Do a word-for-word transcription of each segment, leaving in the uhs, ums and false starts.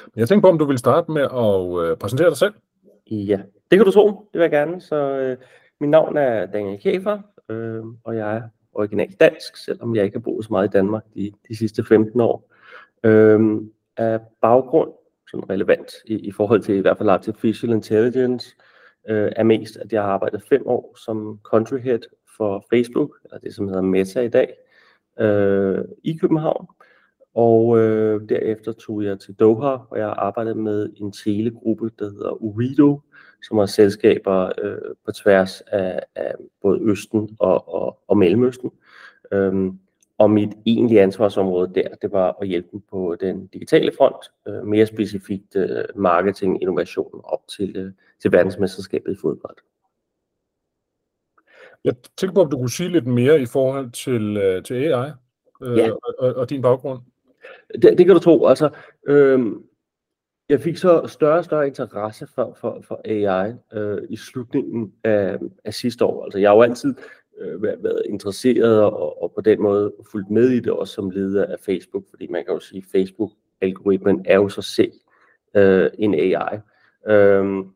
Jeg tænker på, om du vil starte med at øh, præsentere dig selv. Ja, det kan du tro. Det vil jeg gerne. Så øh, mit navn er Daniel Kæfer, øh, og jeg er originalt dansk, selvom jeg ikke har boet så meget i Danmark de, de sidste femten år. Øh, af baggrund, sådan relevant i, i forhold til i hvert fald artificial intelligence, øh, er mest, at jeg har arbejdet fem år som country head for Facebook, eller det som hedder Meta i dag, øh, i København. Og øh, derefter tog jeg til Doha, og jeg har arbejdet med en telegruppe, der hedder Ooredoo, som har selskaber øh, på tværs af, af både Østen og, og, og Mellemøsten. Øhm, og mit egentlige ansvarsområde der, det var at hjælpe dem på den digitale front, øh, mere specifikt øh, marketing, innovation op til, øh, til verdensmesterskabet i fodbold. Jeg tænker på, om du kunne sige lidt mere i forhold til, øh, til A I øh, Ja. og, og din baggrund. Det, det kan du tro. Altså, øhm, jeg fik så større og større interesse for, for, for A I øh, i slutningen af, af sidste år. Altså, jeg har jo altid øh, været, været interesseret og, og på den måde fulgt med i det, også som leder af Facebook, fordi man kan jo sige, at Facebook-algoritmen er jo så selv øh, en A I. Øhm,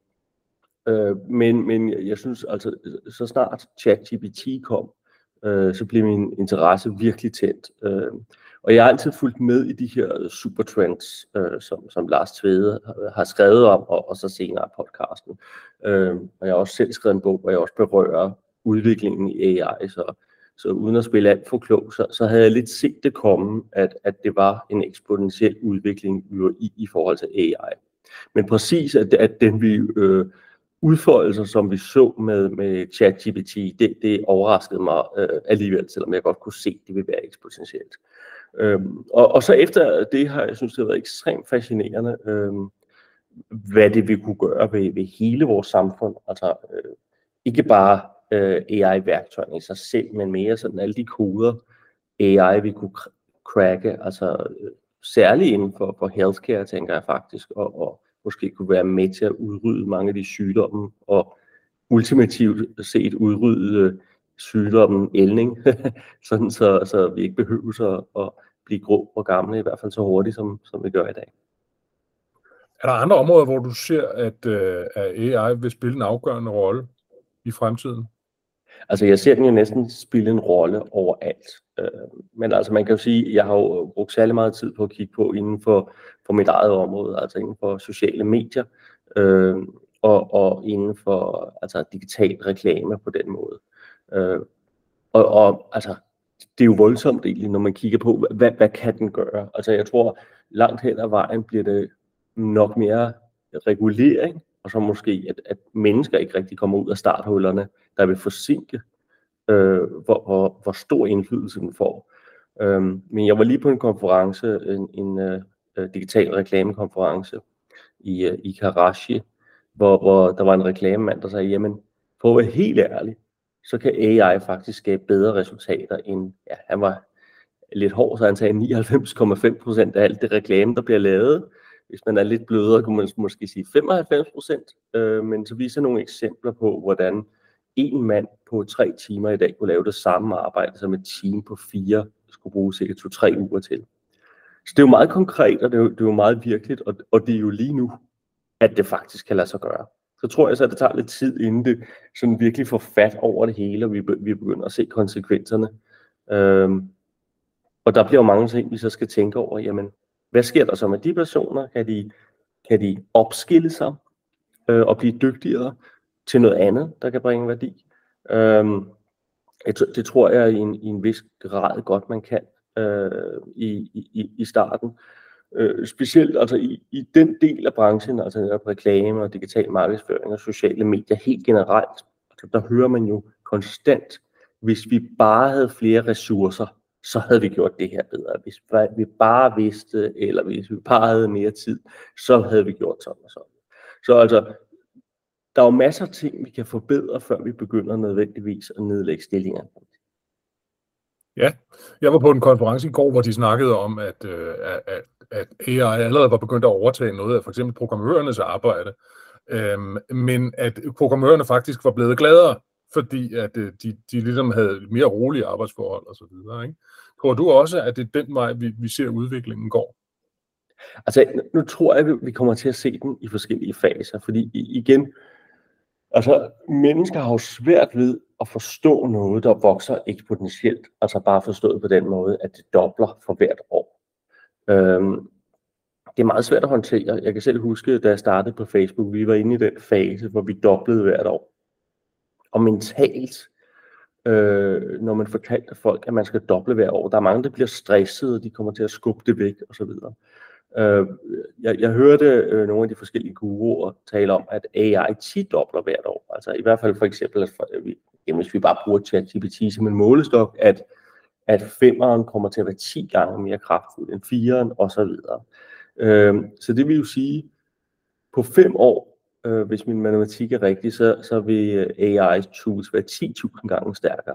øh, men, men jeg synes altså, så snart ChatGPT kom, øh, så blev min interesse virkelig tændt. Øh, Og jeg har altid fulgt med i de her supertrends, øh, som, som Lars Tvede har skrevet om, og, og så senere podcasten. Øh, og jeg har også selv skrevet en bog, hvor jeg også berører udviklingen i A I. Så, så uden at spille alt for klog, så, så havde jeg lidt set det komme, at, at det var en eksponentiel udvikling i, i forhold til A I. Men præcis at, at den vi øh, udfoldelser, som vi så med, med ChatGPT, det, det overraskede mig øh, alligevel, selvom jeg godt kunne se, at det ville være eksponentielt. Øhm, og, og så efter det har jeg synes det har været ekstremt fascinerende, øhm, hvad det vil kunne gøre ved, ved hele vores samfund. Altså øh, ikke bare øh, A I-værktøjerne i sig selv, men mere sådan alle de koder A I vil kunne cracke, altså øh, særligt inden for, for healthcare, tænker jeg faktisk, og, og måske kunne være med til at udrydde mange af de sygdomme, og ultimativt set udrydde sygdommen ælning, sådan så, så vi ikke behøver så at blive grå og gamle, i hvert fald så hurtigt, som, som vi gør i dag. Er der andre områder, hvor du ser, at, uh, at A I vil spille en afgørende rolle i fremtiden? Altså, jeg ser den jo næsten spille en rolle overalt. Men altså, man kan jo sige, at jeg har jo brugt særlig meget tid på at kigge på inden for, for mit eget område, altså inden for sociale medier, øh, og, og inden for altså, digital reklame på den måde. Øh, og, og altså, det er jo voldsomt egentlig, når man kigger på, hvad, hvad kan den gøre? Altså, jeg tror, langt hen ad vejen bliver det nok mere regulering, og så måske, at, at mennesker ikke rigtig kommer ud af starthullerne, der vil forsinke, øh, hvor, hvor, hvor stor indflydelse den får. Øh, men jeg var lige på en konference, en, en uh, digital reklamekonference i, uh, i Karachi, hvor, hvor der var en reklamemand, der sagde, jamen, for at være helt ærlig, så kan A I faktisk skabe bedre resultater end, ja, han var lidt hård, så han sagde nioghalvfems komma fem procent af alt det reklame, der bliver lavet. Hvis man er lidt blødere, kunne man måske sige femoghalvfems procent, øh, men så viser nogle eksempler på, hvordan en mand på tre timer i dag kunne lave det samme arbejde, som et team på fire skulle bruge cirka to-tre uger til. Så det er jo meget konkret, og det er jo, det er jo meget virkeligt, og, og det er jo lige nu, at det faktisk kan lade sig gøre. Så tror jeg så, at det tager lidt tid, inden det sådan virkelig får fat over det hele, og vi, vi begynder at se konsekvenserne. Øhm, og der bliver jo mange ting, vi så skal tænke over, jamen, hvad sker der så med de personer? Kan de, kan de opskille sig øh, og blive dygtigere til noget andet, der kan bringe værdi? Øhm, det, det tror jeg i en, i en vis grad godt, man kan øh, i, i, i starten. Øh, specielt altså i, i den del af branchen, altså reklame og digital markedsføring og sociale medier helt generelt, altså der hører man jo konstant, hvis vi bare havde flere ressourcer, så havde vi gjort det her bedre. Hvis vi bare vidste, eller hvis vi bare havde mere tid, så havde vi gjort sådan og sådan. Så altså, der er jo masser af ting, vi kan forbedre, før vi begynder nødvendigvis at nedlægge stillinger. Ja, jeg var på en konference i går, hvor de snakkede om, at, øh, at, at A I allerede var begyndt at overtage noget af for eksempel programmørernes arbejde, øhm, men at programmørerne faktisk var blevet gladere, fordi at øh, de, de ligesom havde mere rolige arbejdsforhold og så videre, ikke? Tror du også, at det er den vej, vi, vi ser udviklingen går? Altså, nu tror jeg, vi kommer til at se den i forskellige faser, fordi igen, altså, mennesker har jo svært ved at forstå noget, der vokser eksponentielt, altså bare forstået på den måde, at det dobler for hvert år. Øhm, det er meget svært at håndtere. Jeg kan selv huske, da jeg startede på Facebook, vi var inde i den fase, hvor vi doblede hvert år. Og mentalt, øh, når man fortalte folk, at man skal doble hver år, der er mange, der bliver stressede, og de kommer til at skubbe det væk, osv. Øh, jeg, jeg hørte øh, nogle af de forskellige guruer tale om, at A I ti-dobler hvert år. Altså i hvert fald for eksempel, at for, vi, jamen, hvis vi bare bruger ChatGPT som en målestok, at, at femeren kommer til at være ti gange mere kraftfuld end fireren, osv. Øh, så det vil jo sige, på fem år, øh, hvis min matematik er rigtig, så, så vil A I tools være ti tusind gange stærkere.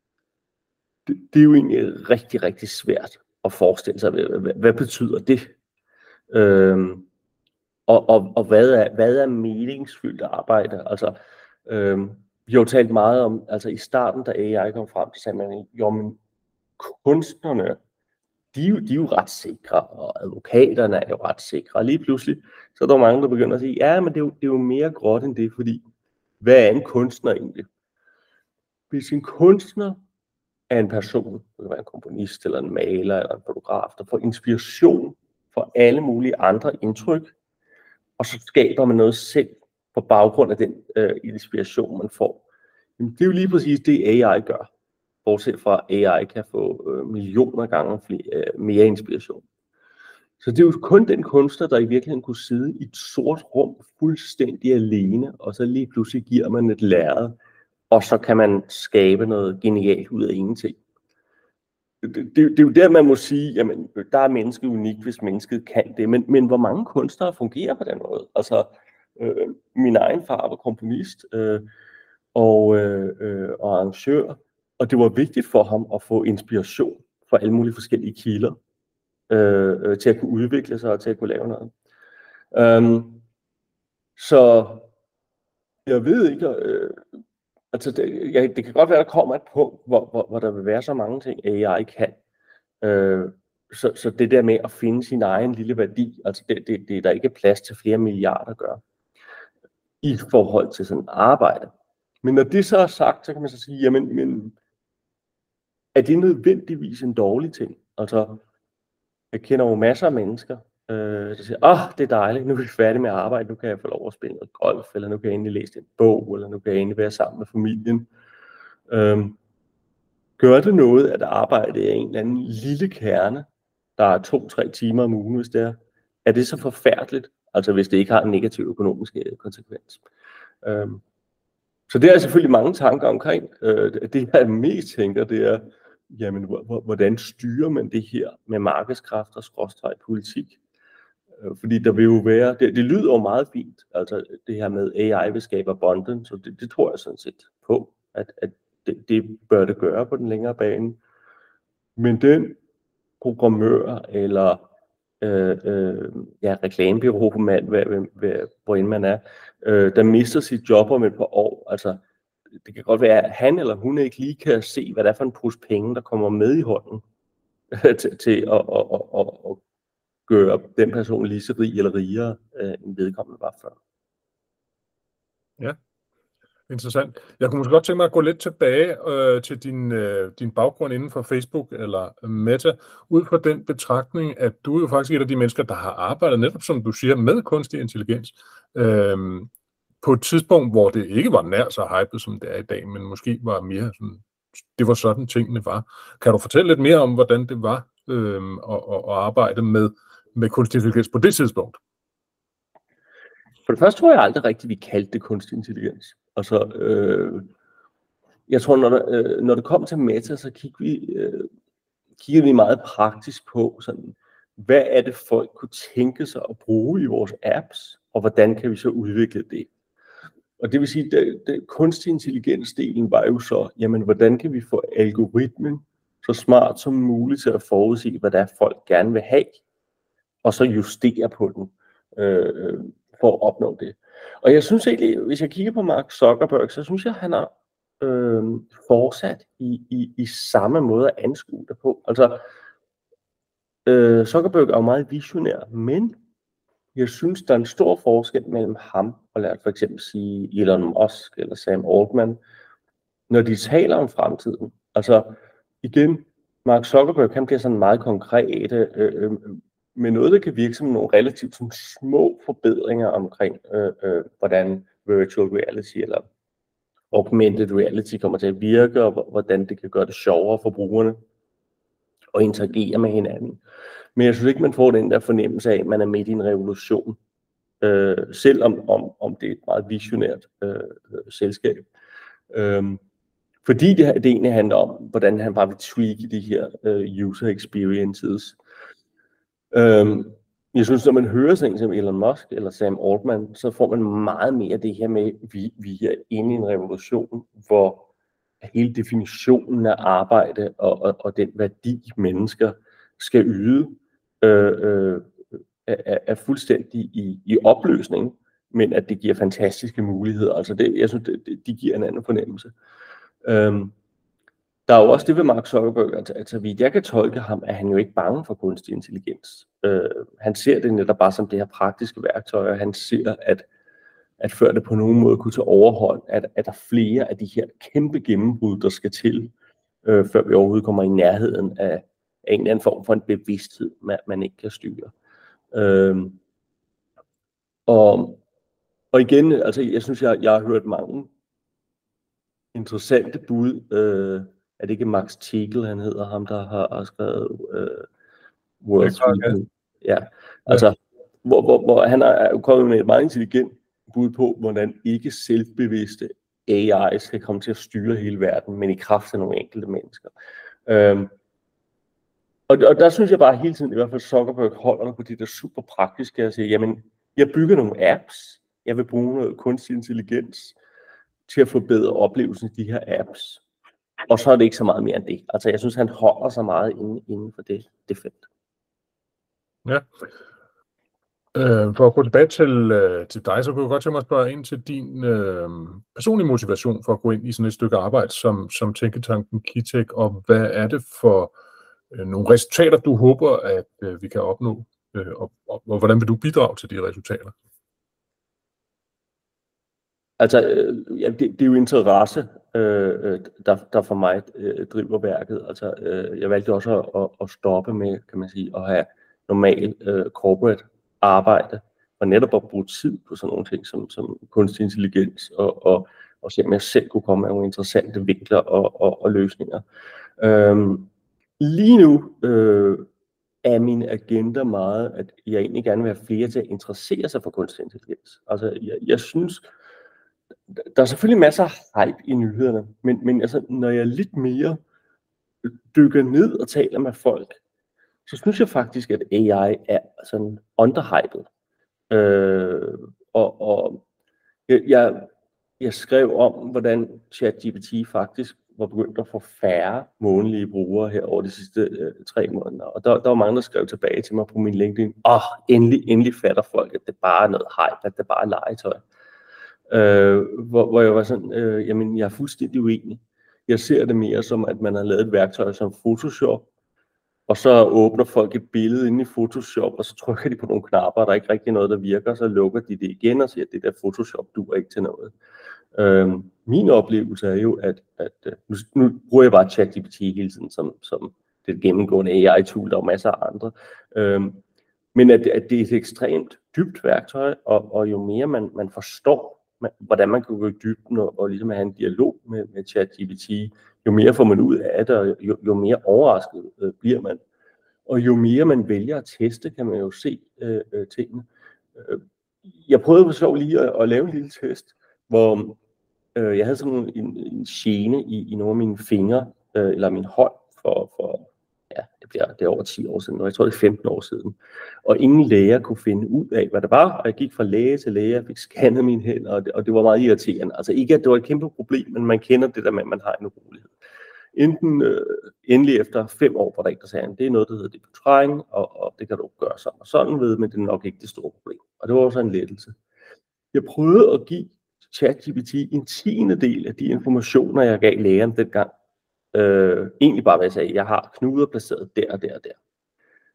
Det, det er jo egentlig rigtig, rigtig svært at forestille sig, hvad, hvad betyder det? Øhm, og, og, og hvad er, hvad er meningsfyldt arbejde? Altså, øhm, vi har jo talt meget om, altså i starten, da A I kom frem, så sagde man, jo, men kunstnerne, de, de er jo ret sikre, og advokaterne er jo ret sikre. Og lige pludselig, så er der mange, der begynder at sige, ja, men det er jo, det er jo mere gråt end det, fordi hvad er en kunstner egentlig? Hvis en kunstner er en person, det kan være en komponist, eller en maler, eller en fotograf, der får inspiration for alle mulige andre indtryk, og så skaber man noget selv på baggrund af den øh, inspiration, man får. Jamen, det er jo lige præcis det, A I gør. Bortset fra, at A I kan få øh, millioner gange flere, øh, mere inspiration. Så det er jo kun den kunstner, der i virkeligheden kunne sidde i et sort rum fuldstændig alene, og så lige pludselig giver man et lærred, og så kan man skabe noget genialt ud af ingenting. Det, det, det er jo der, man må sige, jamen, der er mennesket unikt, hvis mennesket kan det, men, men hvor mange kunstnere fungerer på den måde? Altså, øh, min egen far var komponist øh, og, øh, og arrangør, og det var vigtigt for ham at få inspiration fra alle mulige forskellige kilder, øh, til at kunne udvikle sig og til at kunne lave noget. Um, så jeg ved ikke, øh, altså det, jeg, det kan godt være, der kommer et punkt, hvor, hvor, hvor der vil være så mange ting, A I kan. Øh, så, så det der med at finde sin egen lille værdi, altså det, det, det er der ikke plads til flere milliarder at gøre i forhold til sådan arbejde. Men når det så er sagt, så kan man så sige, jamen, men er det nødvendigvis en dårlig ting? Altså, jeg kender jo masser af mennesker, øh, der siger, åh, oh, det er dejligt, nu er vi færdige med at arbejde, nu kan jeg få lov at spille noget golf, eller nu kan jeg endelig læse en bog, eller nu kan jeg endelig være sammen med familien. Øhm, gør det noget, at arbejde er en eller anden lille kerne, der er to-tre timer om ugen, hvis det er? Er det så forfærdeligt, altså hvis det ikke har en negativ økonomisk konsekvens? Øhm, så det er selvfølgelig mange tanker omkring. Øh, det jeg mest tænker, det er, jamen, hvordan styrer man det her med markedskræfter, skråstreg politik? Fordi der vil jo være, det, det lyder jo meget fint, altså det her med A I vil skabe abundance, så det, det tror jeg sådan set på, at, at det, det bør det gøre på den længere bane. Men den programmør eller øh, øh, ja, reklamebureaumand, hvor end man er, øh, der mister sit job om et par år, altså det kan godt være, at han eller hun ikke lige kan se, hvad det er for en pose penge, der kommer med i hånden til, til at, at, at, at, at gøre den person lige så rig eller rigere, end vedkommende var før. Ja, interessant. Jeg kunne måske godt tænke mig at gå lidt tilbage øh, til din, øh, din baggrund inden for Facebook eller Meta, ud fra den betragtning, at du er jo faktisk et af de mennesker, der har arbejdet netop, som du siger, med kunstig intelligens, øh, på et tidspunkt, hvor det ikke var nær så hypet, som det er i dag, men måske var mere sådan, det var sådan tingene var. Kan du fortælle lidt mere om, hvordan det var øh, at, at arbejde med, med kunstig intelligens på det tidspunkt? For det første tror jeg aldrig rigtigt, vi kaldte det kunstig intelligens. Altså, øh, jeg tror, når, der, øh, når det kom til Meta, så kiggede vi, øh, kiggede vi meget praktisk på, sådan, hvad er det folk kunne tænke sig at bruge i vores apps, og hvordan kan vi så udvikle det? Og det vil sige, at kunstig intelligens-delen var jo så, jamen, hvordan kan vi få algoritmen så smart som muligt til at forudse, hvad det er, folk gerne vil have, og så justere på den, øh, for at opnå det. Og jeg synes egentlig, hvis jeg kigger på Mark Zuckerberg, så synes jeg, han har øh, fortsat i, i, i samme måde at anskue det på. Altså, øh, Zuckerberg er jo meget visionær, men jeg synes, der er en stor forskel mellem ham og lad os for eksempel sige Elon Musk eller Sam Altman, når de taler om fremtiden. Altså igen, Mark Zuckerberg kan blive sådan meget konkret, øh, med noget, der kan virke som nogle relativt som små forbedringer omkring, øh, øh, hvordan virtual reality eller augmented reality kommer til at virke, og hvordan det kan gøre det sjovere for brugerne og interagere med hinanden. Men jeg synes ikke, man får den der fornemmelse af, at man er midt i en revolution, øh, selvom om, om det er et meget visionært øh, selskab. Øh, fordi det, det egentlig handler om, hvordan han bare vil tweake de her øh, user experiences. Øh, jeg synes, når man hører sådan som Elon Musk eller Sam Altman, så får man meget mere det her med, at vi, vi er inde i en revolution, hvor hele definitionen af arbejde og, og, og den værdi, mennesker skal yde, øh, øh, er, er fuldstændig i, i opløsning, men at det giver fantastiske muligheder. Altså det, jeg synes, det, det, de giver en anden fornemmelse. Øhm, der er jo også det ved Mark Zuckerberg, at, at så vidt jeg kan tolke ham, er han jo ikke bange for kunstig intelligens. Øh, han ser det netop bare som det her praktiske værktøj, og han ser, at at før det på nogen måde kunne tage overhånd, at, at der er flere af de her kæmpe gennembrud, der skal til, øh, før vi overhovedet kommer i nærheden af, af en eller anden form for en bevidsthed, man, man ikke kan styre. Øh, og, og igen, altså jeg synes, jeg, jeg har hørt mange interessante bud. Øh, er det ikke Max Tegel, han hedder, ham der har, har skrevet øh, World? Ja, altså, ja. Hvor, hvor, hvor han er kommet med et meget intelligent bud på, hvordan ikke selvbevidste A I skal komme til at styre hele verden, men i kraft af nogle enkelte mennesker. Øhm, og, og der synes jeg bare hele tiden, i hvert fald Zuckerberg holder på det der super praktiske, at sige, jamen, jeg bygger nogle apps, jeg vil bruge noget kunstig intelligens til at forbedre oplevelsen af de her apps, og så er det ikke så meget mere end det. Altså, jeg synes, han holder sig meget inden, inden for det, det felt. Ja. Øh, for at gå tilbage til, øh, til dig, så kunne jeg godt tænke mig at spørge ind til din øh, personlige motivation for at gå ind i sådan et stykke arbejde som, som tænketanken Kitech, og hvad er det for øh, nogle resultater, du håber, at øh, vi kan opnå, øh, og, og, og hvordan vil du bidrage til de resultater? Altså, øh, ja, det, det er jo interesse, øh, der, der for mig øh, driver værket. Altså, øh, jeg valgte også at, at, at stoppe med, kan man sige, at have normal øh, corporate arbejde, og netop at bruge tid på sådan nogle ting som, som kunstig intelligens, og, og, og se om jeg selv kunne komme med nogle interessante vinkler og, og, og løsninger. Øhm, lige nu øh, er min agenda meget, at jeg egentlig gerne vil have flere til at interessere sig for kunstig intelligens. Altså, jeg, jeg synes, der er selvfølgelig masser af hype i nyhederne, men, men altså, når jeg lidt mere dykker ned og taler med folk, så synes jeg faktisk, at A I er sådan underhyped. Øh, og og jeg, jeg, jeg skrev om, hvordan ChatGPT faktisk var begyndt at få færre månedlige brugere her over de sidste øh, tre måneder. Og der, der var mange, der skrev tilbage til mig på min LinkedIn, åh, oh, endelig, endelig fatter folk, at det bare er noget hype, at det bare er legetøj. Øh, hvor, hvor jeg var sådan, øh, jamen, jeg er fuldstændig uenig. Jeg ser det mere som, at man har lavet et værktøj som Photoshop, og så åbner folk et billede inde i Photoshop, og så trykker de på nogle knapper, og der er ikke rigtig noget, der virker, så lukker de det igen og siger, at det der Photoshop duer ikke til noget. Øhm, min oplevelse er jo, at, at nu, nu bruger jeg bare ChatGPT hele tiden som, som det gennemgående A I-tool, der er masser af andre, øhm, men at, at det er et ekstremt dybt værktøj, og, og jo mere man, man forstår, man, hvordan man kan gå i dybden og, og ligesom have en dialog med, med ChatGPT, jo mere får man ud af det, og jo, jo mere overrasket øh, bliver man. Og jo mere man vælger at teste, kan man jo se øh, øh, tingene. Jeg prøvede for sjov lige at, at lave en lille test, hvor øh, jeg havde sådan en, en gene i, i nogle af mine fingre, øh, eller min hånd, for, for ja, det bliver det er over ti år siden, og jeg tror det er femten år siden. Og ingen læger kunne finde ud af, hvad det var, og jeg gik fra læge til læge, jeg fik scannet mine hænder, og det, og det var meget irriterende. Altså ikke, at det var et kæmpe problem, men man kender det der med, at man har en urolighed. Enten øh, endelig efter fem år, hvor der ikke der sagde, det er noget, der hedder depotring, og, og det kan du gøre sådan og sådan ved, men det er nok ikke det store problem. Og det var også en lettelse. Jeg prøvede at give ChatGPT en tiende del af de informationer, jeg gav lægeren dengang. Øh, egentlig bare, hvad jeg sagde, jeg har knuder placeret der og der og der.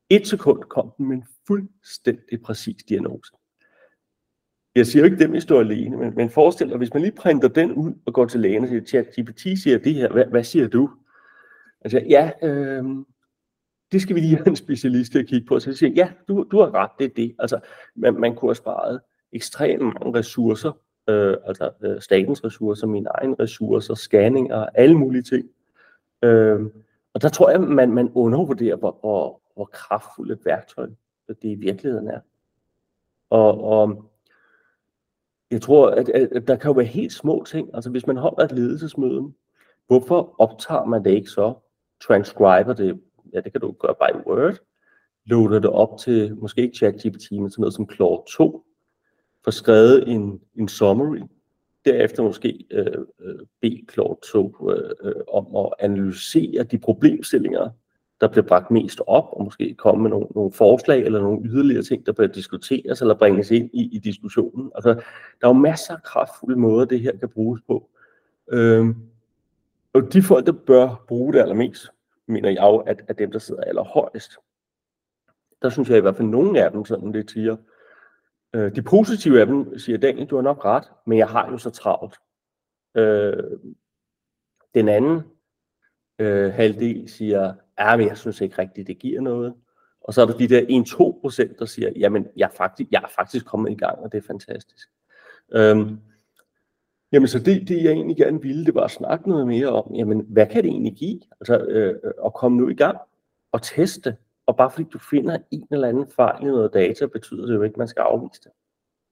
et sekund kom den med en fuldstændig præcis diagnose. Jeg siger jo ikke, dem, I står alene, men, men forestil dig, hvis man lige printer den ud og går til lægen og siger, ChatGPT siger det her, hvad, hvad siger du? Altså, ja, øh, det skal vi lige have en specialist til at kigge på. Så jeg siger, ja, du, du har ret, det er det. Altså, man, man kunne have sparet ekstremt mange ressourcer, øh, altså øh, statens ressourcer, mine egne ressourcer, scanninger, alle mulige ting. Øh, og der tror jeg, man, man undervurderer, hvor, hvor, hvor kraftfuldt et værktøj det i virkeligheden er. Og, og jeg tror, at, at der kan jo være helt små ting. Altså, hvis man holder et ledelsesmøde, hvorfor optager man det ikke så? Transcriber det, ja, det kan du gøre bare i Word. Loader det op til, måske ikke ChatGPT, men sådan noget som Claude to. Får skrevet en, en summary. Derefter måske øh, øh, bede Claude to øh, øh, om at analysere de problemstillinger, der bliver bragt mest op, og måske komme med nogle, nogle forslag eller nogle yderligere ting, der bør diskuteres eller bringes ind i, i diskussionen. Altså, der er jo masser af kraftfulde måder, det her kan bruges på. Øhm, og de folk, der bør bruge det allermest, mener jeg jo, at, at dem, der sidder allerhøjest. Der synes jeg i hvert fald, nogle af dem sådan lidt siger, øh, de positive af dem siger, Daniel, du har nok ret, men jeg har jo så travlt. Øh, den anden øh, halvdel siger, ja, men jeg synes ikke rigtigt, det giver noget. Og så er der de der en til to procent, der siger, jamen, jeg er faktisk, jeg er faktisk kommet i gang, og det er fantastisk. Øhm, jamen, så det, det, jeg egentlig gerne ville, det var at snakke noget mere om, jamen, hvad kan det egentlig give? Altså, øh, at komme nu i gang og teste. Og bare fordi du finder en eller anden fejl i noget data, betyder det jo ikke, at man skal afvise det.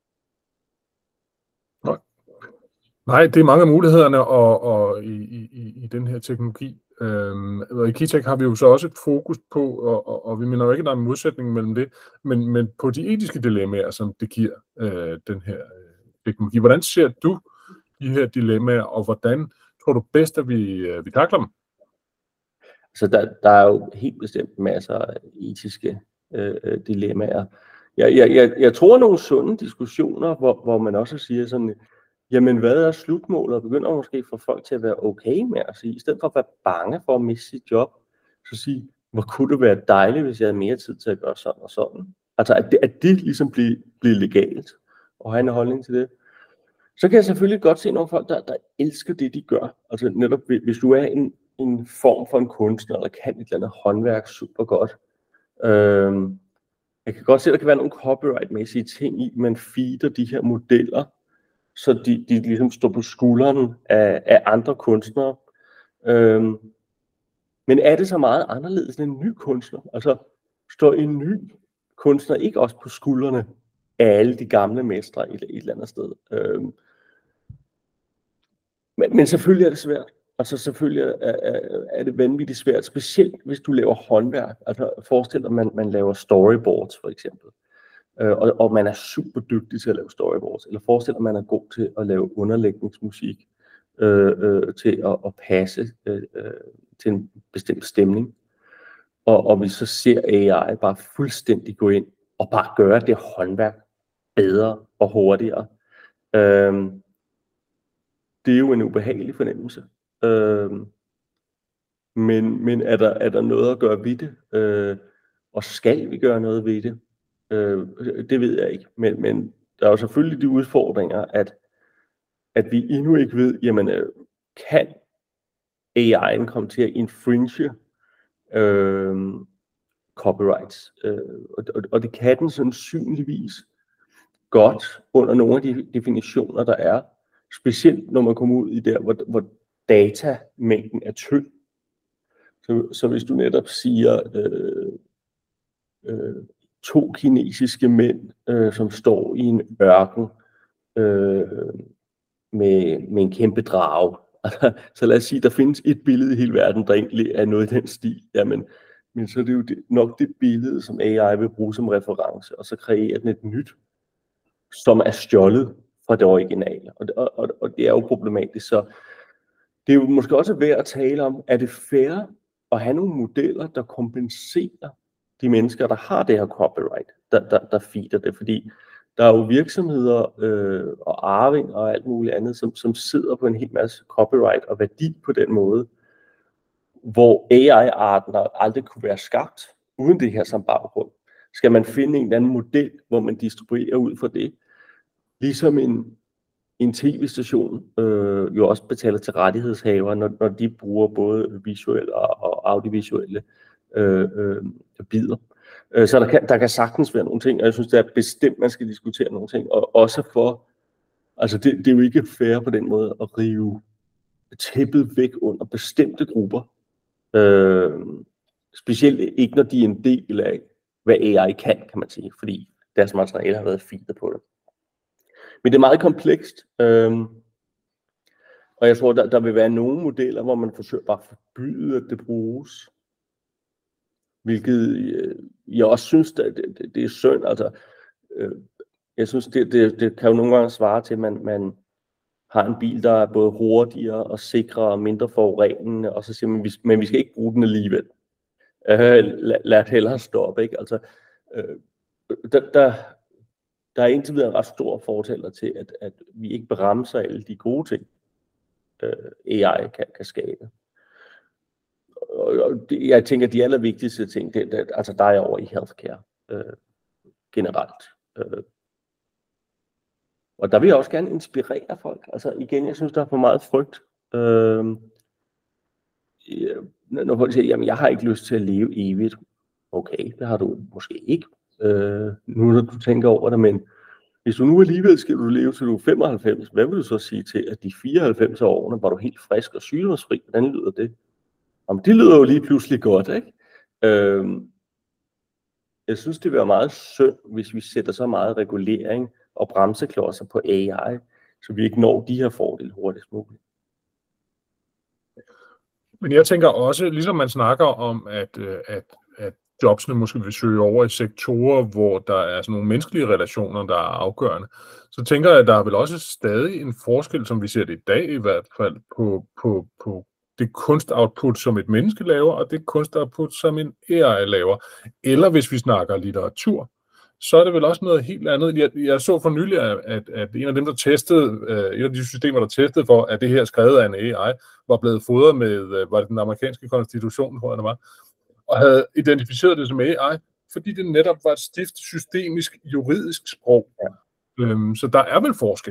Nej, Nej det er mange af mulighederne og, og i, i, i den her teknologi. Øhm, og i Keytech har vi jo så også et fokus på, og, og, og vi mener jo ikke, at der er en modsætning mellem det, men, men på de etiske dilemmaer, som det giver øh, den her øh, teknologi. Hvordan ser du de her dilemmaer, og hvordan tror du bedst, at vi, øh, vi takler dem? Så der, der er jo helt bestemt masser af etiske øh, dilemmaer. Jeg, jeg, jeg, jeg tror nogle sunde diskussioner, hvor, hvor man også siger sådan, jamen hvad er slutmålet, og begynder måske for folk til at være okay med at sige, i stedet for at være bange for at miste sit job, så sige, hvor kunne det være dejligt, hvis jeg havde mere tid til at gøre sådan og sådan. Altså at det, at det ligesom bliver, bliver legalt, og have en holdning til det. Så kan jeg selvfølgelig godt se nogle folk, der, der elsker det, de gør. Altså netop, hvis du er en, en form for en kunstner, eller kan et eller andet håndværk super godt. Øhm, jeg kan godt se, at der kan være nogle copyright-mæssige ting i, man feeder de her modeller, så de, de ligesom står på skulderen af, af andre kunstnere. Øhm, men er det så meget anderledes end en ny kunstner? Altså, står en ny kunstner ikke også på skuldrene af alle de gamle mestre et, et eller andet sted? Øhm, men, men selvfølgelig er det svært. Altså selvfølgelig er, er, er det vanvittigt svært, specielt hvis du laver håndværk. Altså forestil dig, at man, man laver storyboards for eksempel. Og, og man er super dygtig til at lave storyboards, eller forestil dig, at man er god til at lave underlægningsmusik, øh, øh, til at, at passe øh, øh, til en bestemt stemning. Og, og vi så ser A I bare fuldstændig gå ind og bare gøre det håndværk bedre og hurtigere. Øh, det er jo en ubehagelig fornemmelse. Øh, men men er, der, er der noget at gøre ved det? Øh, og skal vi gøre noget ved det? Øh, det ved jeg ikke, men, men der er jo selvfølgelig de udfordringer, at, at vi endnu ikke ved, jamen, øh, kan A I'en komme til at infringe øh, copyrights? Øh, og, og, og det kan den sandsynligvis godt under nogle af de definitioner, der er, specielt når man kommer ud i der, hvor, hvor datamængden er tynd. Så, så hvis du netop siger, øh, øh, to kinesiske mænd, øh, som står i en ørken øh, med, med en kæmpe drage. Så lad os sige, der findes et billede i hele verden, der egentlig er noget i den stil. Jamen, men så er det jo det, nok det billede, som A I vil bruge som reference, og så kreerer den et nyt, som er stjålet fra det originale. Og, og, og det er jo problematisk. Så det er jo måske også værd at tale om, er det fair at have nogle modeller, der kompenserer de mennesker, der har det her copyright, der, der, der feeder det, fordi der er jo virksomheder øh, og arving og alt muligt andet, som, som sidder på en hel masse copyright og værdi på den måde, hvor A I-arten aldrig kunne være skabt, uden det her som baggrund? Skal man finde en eller anden model, hvor man distribuerer ud fra det? Ligesom en, en tv-station øh, jo også betaler til rettighedshavere, når, når de bruger både visuelle og, og audiovisuelle øh, øh, bidder. Øh, så der kan, der kan sagtens være nogle ting, og jeg synes, det er bestemt, man skal diskutere nogle ting, og også for, altså det, det er jo ikke fair på den måde at rive tæppet væk under bestemte grupper. Øh, specielt ikke, når de er en del af, hvad A I kan, kan man sige, fordi deres materiale har været feedet på det. Men det er meget komplekst, øh, og jeg tror, der, der vil være nogle modeller, hvor man forsøger bare at forbyde, at det bruges. Hvilket øh, jeg også synes, det, det, det er synd. Altså, øh, jeg synes, det, det, det kan jo nogle gange svare til, at man, man har en bil, der er både hurtigere og sikrere og mindre forurenende, og så siger man, men vi skal ikke bruge den alligevel. Øh, lad, lad det hellere stoppe, ikke? Altså, øh, der, der, der er indtil videre en ret stor fortæller til, at, at vi ikke bremser alle de gode ting, øh, A I kan, kan skabe. Og det, jeg tænker, de allervigtigste ting, det, det, altså der er over i healthcare øh, generelt. Øh. Og der vil jeg også gerne inspirere folk. Altså igen, jeg synes, der er for meget frygt. Øh, når folk siger, jamen jeg har ikke lyst til at leve evigt. Okay, det har du måske ikke. Øh, nu når du tænker over det, men hvis du nu alligevel skal du leve til du er femoghalvfems, hvad vil du så sige til, at de fireoghalvfems årene var du helt frisk og sygdomsfri? Hvordan lyder det? Jamen, det lyder jo lige pludselig godt, ikke? Øhm, jeg synes, det vil være meget synd, hvis vi sætter så meget regulering og bremseklodser på A I, så vi ikke når de her fordele hurtigst muligt. Men jeg tænker også, ligesom man snakker om, at, at, at jobsene måske vil søge over i sektorer, hvor der er sådan nogle menneskelige relationer, der er afgørende, så tænker jeg, at der er vel også stadig en forskel, som vi ser det i dag i hvert fald, på, på, på det kunstoutput, som et menneske laver, og det kunstoutput, som en A I laver. Eller hvis vi snakker litteratur, så er det vel også noget helt andet. Jeg, jeg så for nylig, at, at en af dem, der testede, øh, en af de systemer, der testede for, at det her skrevet af en A I, var blevet fodret med, øh, var det den amerikanske konstitution, tror jeg det var, og havde identificeret det som A I, fordi det netop var et stift systemisk juridisk sprog. Ja. Øhm, så der er vel forskel?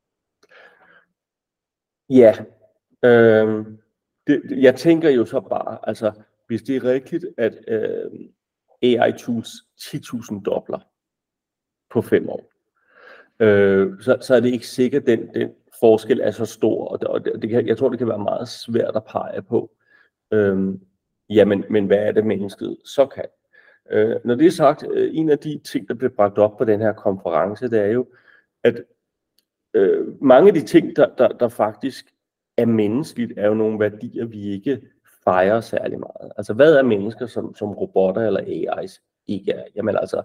Ja. Øhm, det, jeg tænker jo så bare, altså hvis det er rigtigt, at øh, A I-tools ti tusind dobler på fem år, øh, så, så er det ikke sikkert, at den, den forskel er så stor, og det, og det, det kan, jeg tror, det kan være meget svært at pege på. Øhm, Jamen, men hvad er det mennesket så kan? Øh, når det er sagt, øh, en af de ting, der blev bragt op på den her konference, det er jo, at øh, mange af de ting, der, der, der faktisk er menneskeligt, er jo nogle værdier, vi ikke fejrer særlig meget. Altså, hvad er mennesker, som, som robotter eller A I's ikke er? Jamen altså,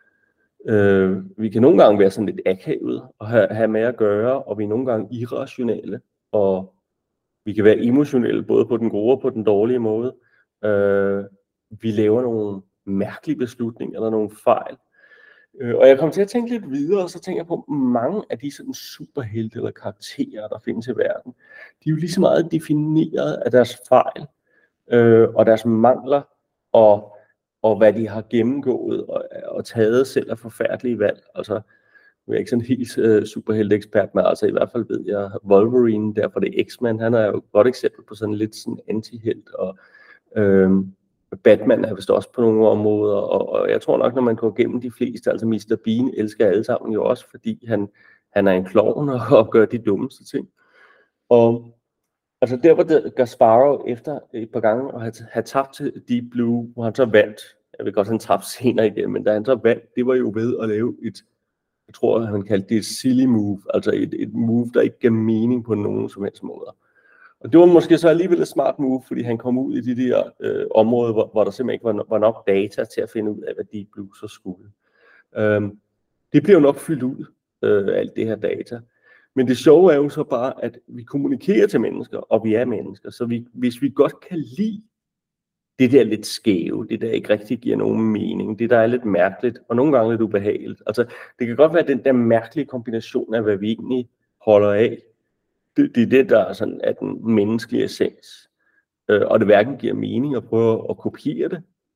øh, vi kan nogle gange være sådan lidt akavet og have, have med at gøre, og vi er nogle gange irrationelle, og vi kan være emotionelle, både på den gode og på den dårlige måde. Øh, vi laver nogle mærkelige beslutninger eller nogle fejl. Øh, og jeg kom til at tænke lidt videre, og så tænker jeg på, mange af de sådan superhelte eller karakterer, der findes i verden, de er jo lige så meget defineret af deres fejl, øh, og deres mangler, og, og hvad de har gennemgået og, og taget selv af forfærdelige valg. Altså, jeg er ikke sådan helt uh, superhelte-ekspert, men altså i hvert fald ved jeg, Wolverine, derfor det er X-Men, han er jo et godt eksempel på sådan lidt sådan anti-helt, og øhm, Batman er vist også på nogle områder, og, og jeg tror nok, når man går gennem de fleste, altså mister Bean elsker alle sammen jo også, fordi han, han er en klovn og, og gør de dummeste ting. Og altså der var det Gasparov efter et par gange at have, have tabt til Deep Blue, hvor han så vandt, jeg ved godt, han tabte senere igen, men da han så vandt, det var jo ved at lave et, jeg tror, han kaldte det et silly move, altså et, et move, der ikke gav mening på nogen som helst måder. Og det var måske så alligevel et smart move, fordi han kom ud i de der øh, områder, hvor, hvor der simpelthen ikke var, var nok data til at finde ud af, hvad Deep Blue så skulle. Øhm, det bliver jo nok fyldt ud, øh, alt det her data. Men det sjove er jo så bare, at vi kommunikerer til mennesker, og vi er mennesker. Så vi, hvis vi godt kan lide det der lidt skæve, det der ikke rigtig giver nogen mening, det der er lidt mærkeligt, og nogle gange lidt ubehageligt. Altså, det kan godt være den der mærkelige kombination af, hvad vi egentlig holder af. Det, det er det, der er, sådan, er den menneskelige essens. Øh, og det hverken giver mening at prøve at kopiere det,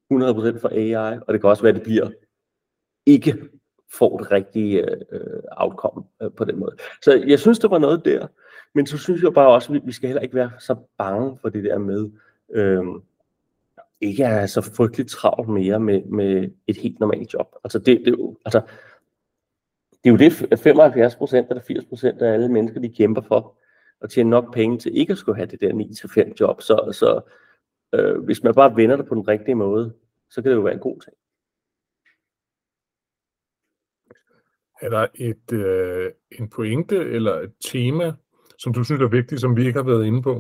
hundrede procent for A I, og det kan også være, at det bliver ikke får det rigtige øh, outcome øh, på den måde. Så jeg synes, det var noget der, men så synes jeg bare også, at vi skal heller ikke være så bange for det der med, øh, ikke at have så frygteligt travlt mere med, med et helt normalt job. Altså det, det, er jo, altså, det er jo det femoghalvfjerds procent eller firs procent af alle mennesker, de kæmper for, at tjene nok penge til ikke at skulle have det der ni til fem job. Så, så øh, hvis man bare vender det på den rigtige måde, så kan det jo være en god ting. Er der et, øh, en pointe eller et tema, som du synes er vigtigt, som vi ikke har været inde på?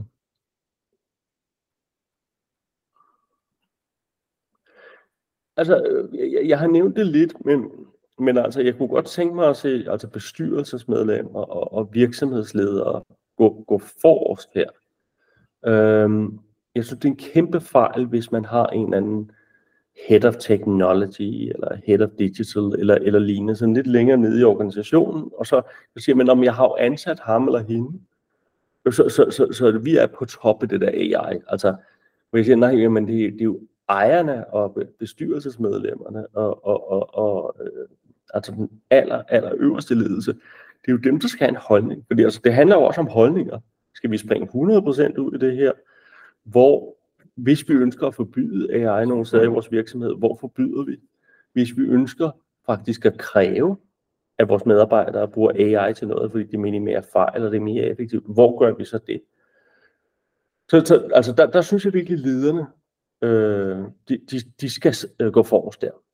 Altså, jeg, jeg har nævnt det lidt, men, men altså, jeg kunne godt tænke mig at se altså bestyrelsesmedlemmer og, og virksomhedsledere gå, gå forrest her. Øhm, jeg synes, det er en kæmpe fejl, hvis man har en eller anden head of technology, eller head of digital, eller, eller lignende, sådan lidt længere nede i organisationen, og så, så siger man, om jeg har jo ansat ham eller hende, så, så, så, så, så vi er på top af det der A I. Altså, hvor jeg siger, nej, jamen, det, det er jo ejerne og bestyrelsesmedlemmerne, og, og, og, og øh, altså den aller, aller øverste ledelse, det er jo dem, der skal have en holdning. Fordi altså, det handler jo også om holdninger. Skal vi springe hundrede procent ud i det her, hvor hvis vi ønsker at forbyde A I nogle steder i vores virksomhed, hvor forbyder vi? Hvis vi ønsker faktisk at kræve, at vores medarbejdere bruger A I til noget, fordi det minimerer fejl, eller det er mere effektivt, hvor gør vi så det? Så, så altså der, der synes jeg virkelig, lederne, øh, de, de, de skal øh, gå forrest der.